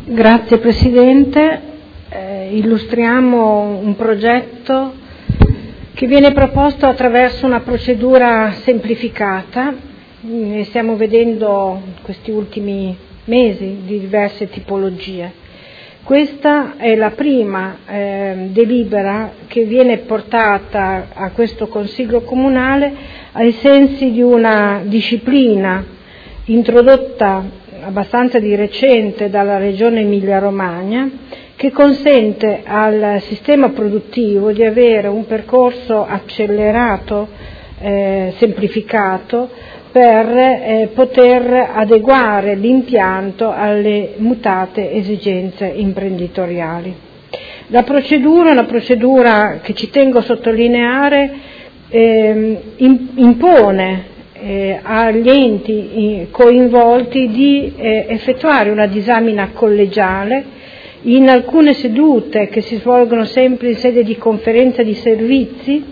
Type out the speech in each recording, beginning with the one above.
Grazie Presidente. Illustriamo un progetto che viene proposto attraverso una procedura semplificata. Ne stiamo vedendo questi ultimi mesi di diverse tipologie. Questa è la prima delibera che viene portata a questo Consiglio Comunale ai sensi di una disciplina introdotta abbastanza di recente dalla Regione Emilia-Romagna, che consente al sistema produttivo di avere un percorso accelerato, semplificato, per poter adeguare l'impianto alle mutate esigenze imprenditoriali. La procedura è una procedura che ci tengo a sottolineare, impone agli enti coinvolti di effettuare una disamina collegiale in alcune sedute che si svolgono sempre in sede di conferenza di servizi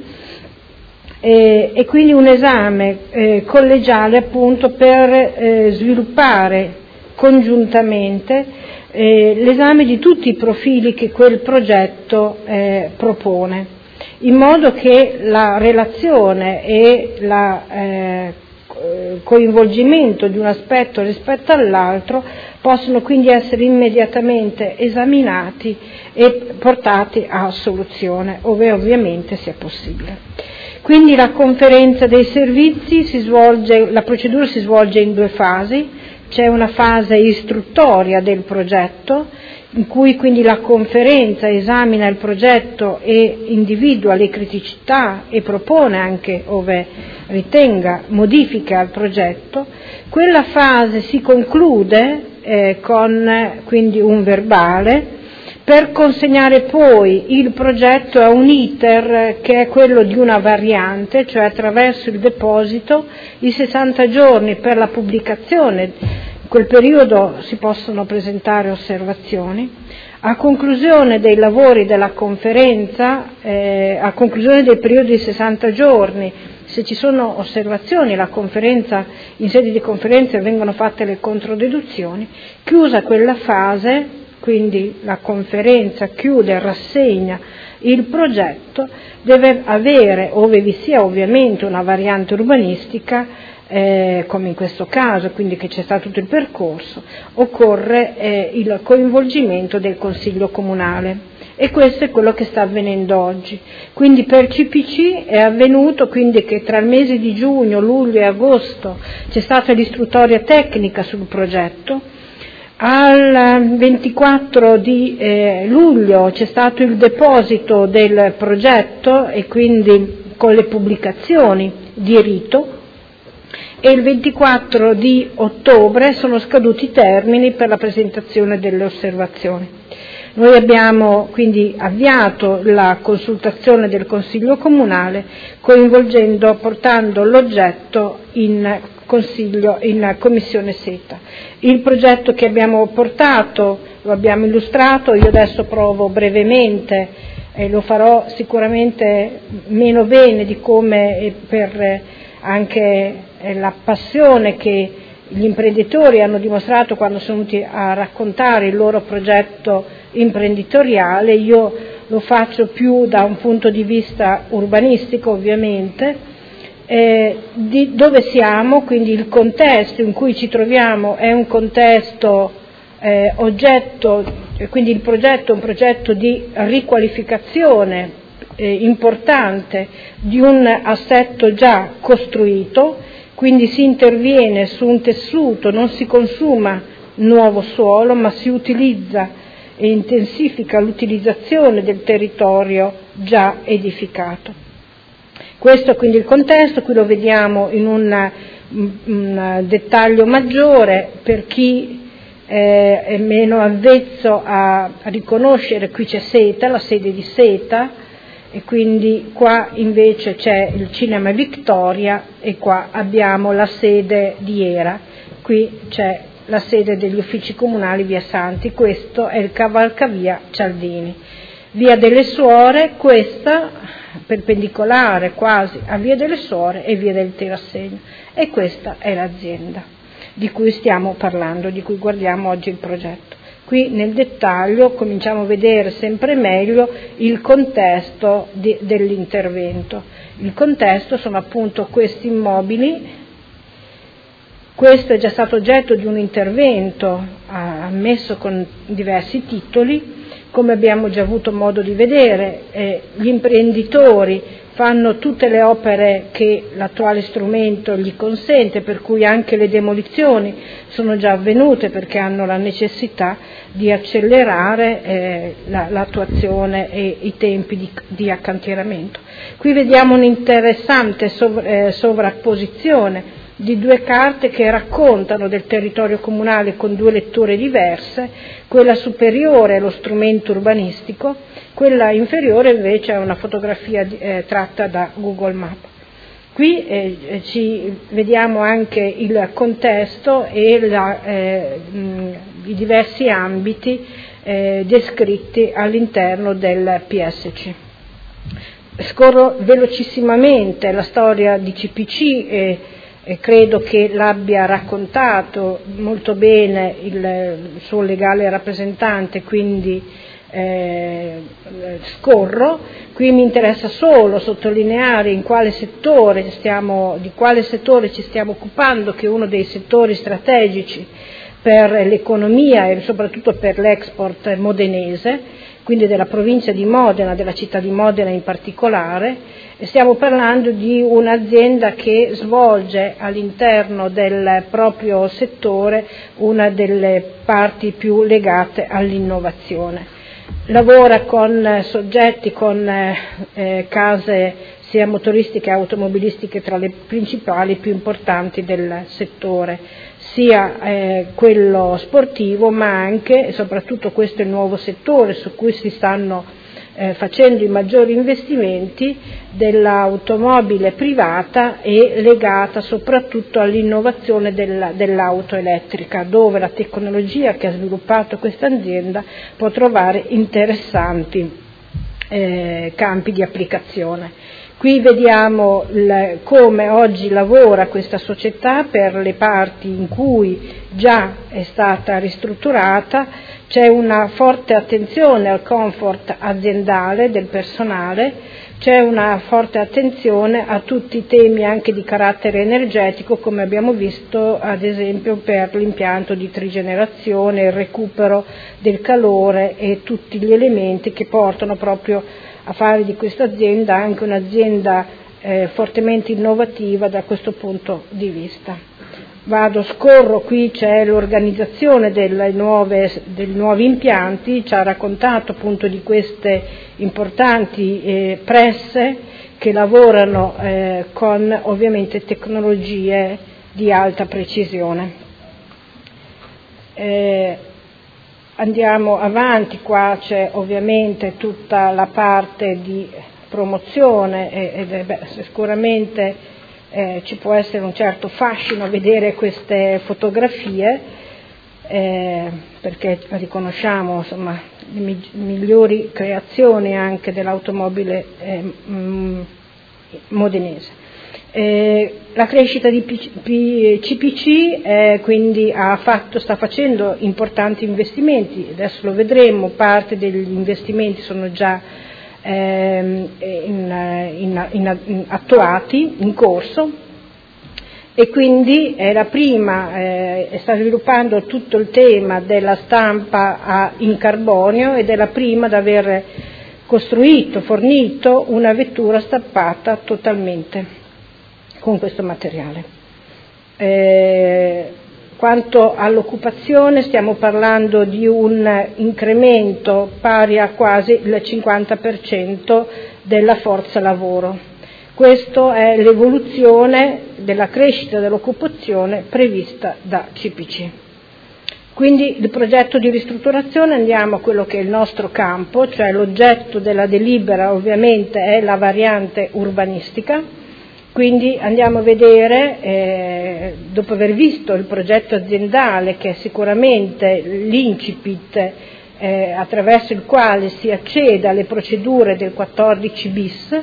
e quindi un esame collegiale appunto per sviluppare congiuntamente l'esame di tutti i profili che quel progetto propone, in modo che la relazione e il coinvolgimento di un aspetto rispetto all'altro possono quindi essere immediatamente esaminati e portati a soluzione, ove ovviamente sia possibile. Quindi la conferenza dei servizi la procedura si svolge in due fasi. C'è una fase istruttoria del progetto, in cui quindi la conferenza esamina il progetto e individua le criticità e propone anche, ove ritenga, modifiche al progetto. Quella fase si conclude con quindi un verbale, per consegnare poi il progetto a un iter che è quello di una variante, cioè attraverso il deposito, i 60 giorni per la pubblicazione. In quel periodo si possono presentare osservazioni. A conclusione dei lavori della conferenza, a conclusione del periodo di 60 giorni, se ci sono osservazioni, in sede di conferenza vengono fatte le controdeduzioni. Chiusa quella fase, quindi la conferenza chiude e rassegna il progetto, deve avere, ove vi sia ovviamente una variante urbanistica, come in questo caso, quindi che c'è stato tutto il percorso, occorre il coinvolgimento del Consiglio Comunale. E questo è quello che sta avvenendo oggi. Quindi per CPC è avvenuto quindi che tra il mese di giugno, luglio e agosto c'è stata l'istruttoria tecnica sul progetto. Al 24 di luglio c'è stato il deposito del progetto e quindi con le pubblicazioni di rito, e il 24 di ottobre sono scaduti i termini per la presentazione delle osservazioni. Noi abbiamo quindi avviato la consultazione del Consiglio Comunale, portando l'oggetto in Commissione Seta. Il progetto che abbiamo portato lo abbiamo illustrato, io adesso provo brevemente, lo farò sicuramente meno bene di come per anche la passione che gli imprenditori hanno dimostrato quando sono venuti a raccontare il loro progetto imprenditoriale. Io lo faccio più da un punto di vista urbanistico, ovviamente, di dove siamo, quindi il contesto in cui ci troviamo è un contesto oggetto, quindi il progetto è un progetto di riqualificazione importante di un assetto già costruito, quindi si interviene su un tessuto, non si consuma nuovo suolo, ma si utilizza e intensifica l'utilizzazione del territorio già edificato. Questo è quindi il contesto, qui lo vediamo in un dettaglio maggiore per chi è meno avvezzo a riconoscere. Qui c'è Seta, la sede di Seta, e quindi qua invece c'è il Cinema Victoria e qua abbiamo la sede di Era, qui c'è la sede degli uffici comunali via Santi, questo è il cavalcavia Cialdini. Via delle Suore, questa perpendicolare quasi a Via delle Suore e Via del Tirassegno, e questa è l'azienda di cui stiamo parlando, di cui guardiamo oggi il progetto. Qui nel dettaglio cominciamo a vedere sempre meglio il contesto dell'intervento. Il contesto sono appunto questi immobili. Questo è già stato oggetto di un intervento ammesso con diversi titoli. Come abbiamo già avuto modo di vedere, gli imprenditori fanno tutte le opere che l'attuale strumento gli consente, per cui anche le demolizioni sono già avvenute perché hanno la necessità di accelerare l'attuazione e i tempi di accantieramento. Qui vediamo un'interessante sovrapposizione di due carte che raccontano del territorio comunale con due letture diverse. Quella superiore è lo strumento urbanistico, quella inferiore invece è una fotografia tratta da Google Maps. Qui ci vediamo anche il contesto e i diversi ambiti descritti all'interno del PSC. Scorro velocissimamente la storia di CPC e credo che l'abbia raccontato molto bene il suo legale rappresentante, quindi scorro. Qui mi interessa solo sottolineare di quale settore ci stiamo occupando, che è uno dei settori strategici per l'economia e soprattutto per l'export modenese, quindi della provincia di Modena, della città di Modena in particolare. Stiamo parlando di un'azienda che svolge all'interno del proprio settore una delle parti più legate all'innovazione. Lavora con soggetti, con case sia motoristiche che automobilistiche tra le principali più importanti del settore, sia quello sportivo, ma anche e soprattutto questo è il nuovo settore su cui si stanno facendo i maggiori investimenti, dell'automobile privata e legata soprattutto all'innovazione dell'auto elettrica, dove la tecnologia che ha sviluppato questa azienda può trovare interessanti campi di applicazione. Qui vediamo come oggi lavora questa società per le parti in cui già è stata ristrutturata. C'è una forte attenzione al comfort aziendale del personale, c'è una forte attenzione a tutti i temi anche di carattere energetico, come abbiamo visto ad esempio per l'impianto di trigenerazione, il recupero del calore e tutti gli elementi che portano proprio a fare di questa azienda anche un'azienda fortemente innovativa da questo punto di vista. Scorro, qui c'è l'organizzazione dei nuovi impianti, ci ha raccontato appunto di queste importanti presse che lavorano con ovviamente tecnologie di alta precisione. Andiamo avanti, qua c'è ovviamente tutta la parte di promozione ed sicuramente ci può essere un certo fascino a vedere queste fotografie perché riconosciamo insomma le migliori creazioni anche dell'automobile modenese. La crescita di CPC quindi sta facendo importanti investimenti, adesso lo vedremo, parte degli investimenti sono già attuati, in corso, e quindi sta sviluppando tutto il tema della stampa in carbonio ed è la prima ad aver fornito una vettura stampata totalmente con questo materiale. Quanto all'occupazione stiamo parlando di un incremento pari a quasi il 50% della forza lavoro. Questa è l'evoluzione della crescita dell'occupazione prevista da CPC. Quindi il progetto di ristrutturazione, andiamo a quello che è il nostro campo, cioè l'oggetto della delibera ovviamente è la variante urbanistica. Quindi andiamo a vedere, dopo aver visto il progetto aziendale, che è sicuramente l'incipit attraverso il quale si accede alle procedure del 14 bis,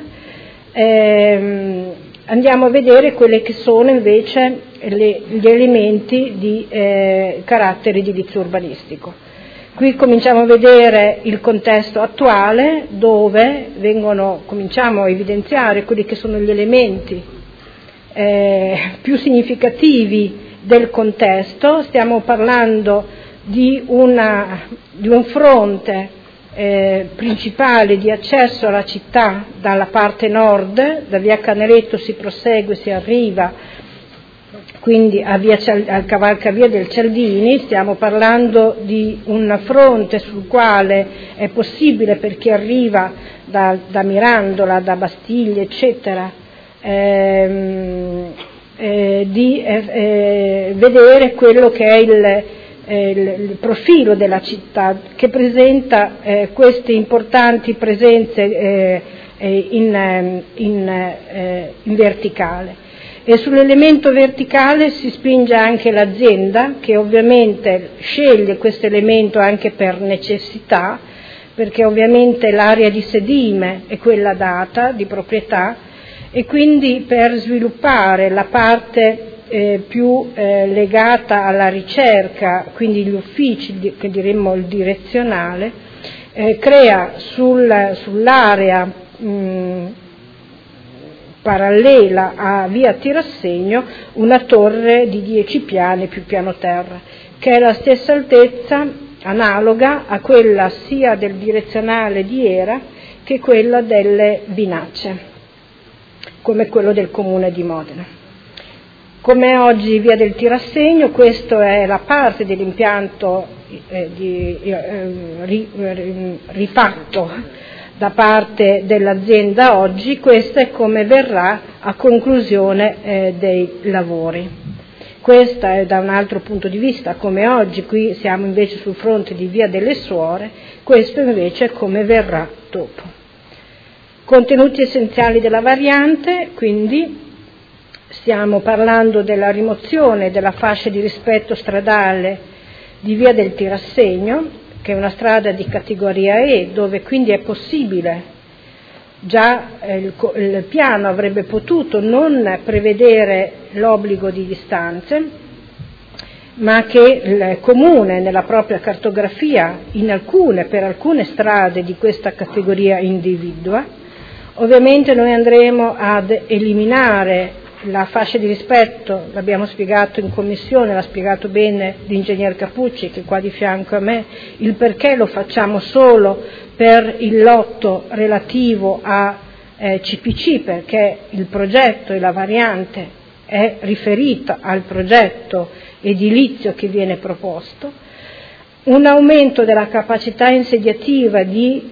andiamo a vedere quelli che sono invece gli elementi di carattere edilizio urbanistico. Qui cominciamo a vedere il contesto attuale, dove cominciamo a evidenziare quelli che sono gli elementi più significativi del contesto. Stiamo parlando di un fronte principale di accesso alla città dalla parte nord, da via Caneretto si prosegue, si arriva quindi al cavalcavia del Cialdini. Stiamo parlando di un fronte sul quale è possibile, per chi arriva da Mirandola, da Bastiglia, eccetera, di vedere quello che è il profilo della città, che presenta queste importanti presenze in verticale. E sull'elemento verticale si spinge anche l'azienda, che ovviamente sceglie questo elemento anche per necessità, perché ovviamente l'area di sedime è quella data, di proprietà, e quindi per sviluppare la parte più legata alla ricerca, quindi gli uffici, che diremmo il direzionale, crea sull'area parallela a via Tirassegno una torre di 10 piani più piano terra, che è la stessa altezza, analoga a quella sia del direzionale di Era che quella delle Vinacce, come quello del Comune di Modena. Come oggi via del Tirassegno, questa è la parte dell'impianto di rifatto da parte dell'azienda oggi. Questo è come verrà a conclusione dei lavori. Questa è da un altro punto di vista come oggi, qui siamo invece sul fronte di via delle Suore, questo invece è come verrà dopo. Contenuti essenziali della variante, quindi stiamo parlando della rimozione della fascia di rispetto stradale di via del Tirassegno, che è una strada di categoria E, dove quindi è possibile, già il piano avrebbe potuto non prevedere l'obbligo di distanze, ma che il Comune nella propria cartografia per alcune strade di questa categoria individua. Ovviamente noi andremo ad eliminare la fascia di rispetto, l'abbiamo spiegato in commissione, l'ha spiegato bene l'ingegner Capucci, che è qua di fianco a me, il perché lo facciamo solo per il lotto relativo a CPC, perché il progetto e la variante è riferita al progetto edilizio che viene proposto. Un aumento della capacità insediativa di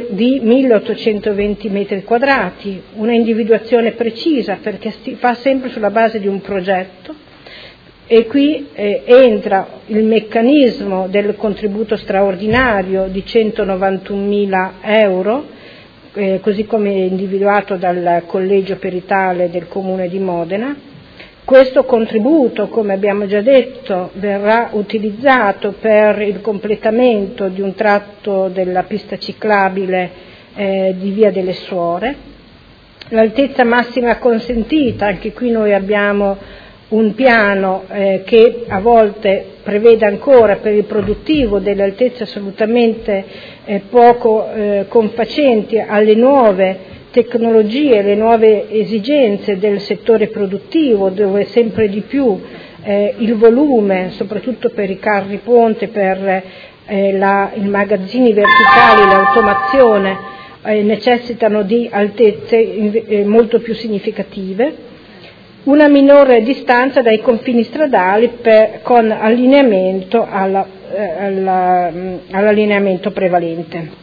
1820 metri quadrati, una individuazione precisa, perché si fa sempre sulla base di un progetto, e qui entra il meccanismo del contributo straordinario di 191.000 euro, così come individuato dal collegio peritale del Comune di Modena. Questo contributo, come abbiamo già detto, verrà utilizzato per il completamento di un tratto della pista ciclabile di via delle Suore. L'altezza massima consentita, anche qui noi abbiamo un piano che a volte prevede ancora per il produttivo delle altezze assolutamente poco confacenti alle nuove tecnologie, le nuove esigenze del settore produttivo, dove sempre di più il volume, soprattutto per i carri ponte, per i magazzini verticali, l'automazione, necessitano di altezze molto più significative. Una minore distanza dai confini stradali con allineamento all'allineamento prevalente.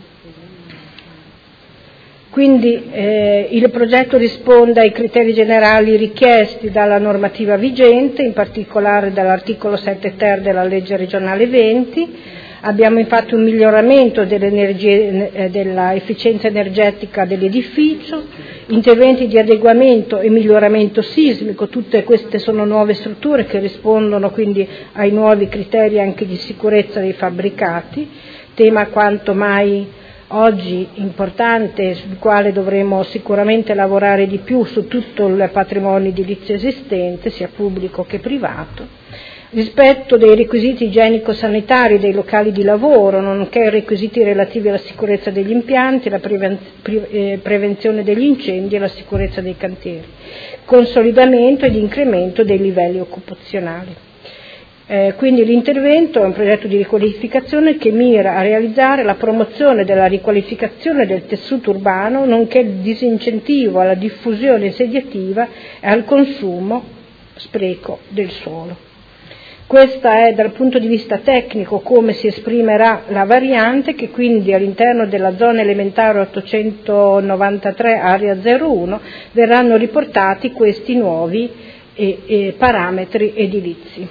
Quindi il progetto risponde ai criteri generali richiesti dalla normativa vigente, in particolare dall'articolo 7 ter della legge regionale 20. Abbiamo infatti un miglioramento della efficienza energetica dell'edificio, interventi di adeguamento e miglioramento sismico. Tutte queste sono nuove strutture che rispondono quindi ai nuovi criteri anche di sicurezza dei fabbricati, tema quanto mai oggi importante, sul quale dovremo sicuramente lavorare di più su tutto il patrimonio edilizio esistente, sia pubblico che privato. rispetto dei requisiti igienico-sanitari dei locali di lavoro, nonché i requisiti relativi alla sicurezza degli impianti, la prevenzione degli incendi e la sicurezza dei cantieri, consolidamento ed incremento dei livelli occupazionali. Quindi l'intervento è un progetto di riqualificazione che mira a realizzare la promozione della riqualificazione del tessuto urbano, nonché il disincentivo alla diffusione insediativa e al consumo spreco del suolo. Questa è dal punto di vista tecnico come si esprimerà la variante, che quindi all'interno della zona elementare 893 area 01 verranno riportati questi nuovi parametri edilizi.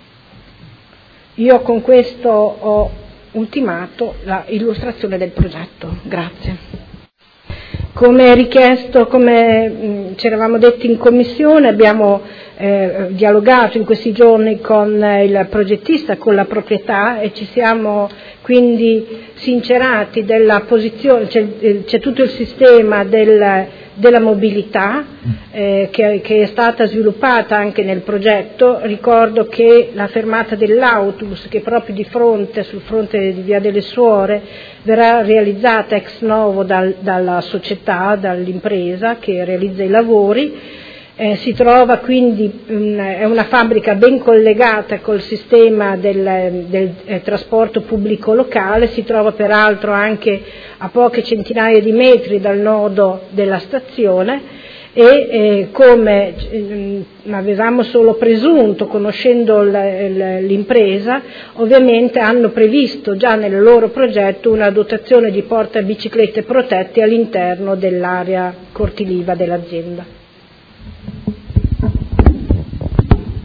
Io con questo ho ultimato l'illustrazione del progetto. Grazie. Come richiesto, come ci eravamo detti in commissione, abbiamo dialogato in questi giorni con il progettista, con la proprietà, e ci siamo quindi sincerati della posizione. C'è tutto il sistema della mobilità che è stata sviluppata anche nel progetto. Ricordo che la fermata dell'autobus, che è proprio sul fronte di Via delle Suore, verrà realizzata ex novo dalla società, dall'impresa che realizza i lavori. Si trova quindi, è una fabbrica ben collegata col sistema del trasporto pubblico locale, si trova peraltro anche a poche centinaia di metri dal nodo della stazione e come avevamo solo presunto, conoscendo l'impresa, ovviamente hanno previsto già nel loro progetto una dotazione di porta biciclette protette all'interno dell'area cortiliva dell'azienda.